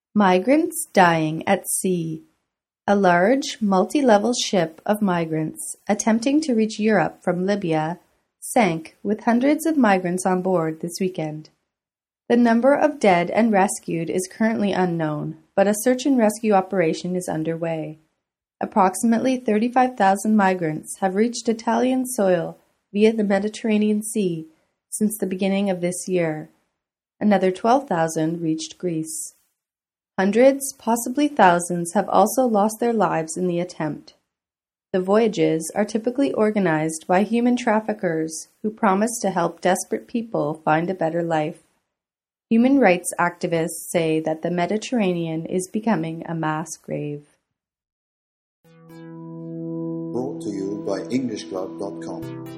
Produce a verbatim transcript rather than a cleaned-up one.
Migrants dying at sea. A large, multi-level ship of migrants attempting to reach Europe from Libya sank with hundreds of migrants on board this weekend. The number of dead and rescued is currently unknown, but a search and rescue operation is underway. Approximately thirty-five thousand migrants have reached Italian soil via the Mediterranean Sea since the beginning of this year. Another twelve thousand reached Greece. Hundreds, possibly thousands, have also lost their lives in the attempt. The voyages are typically organized by human traffickers who promise to help desperate people find a better life. Human rights activists say that the Mediterranean is becoming a mass grave. Brought to you by English Club dot com.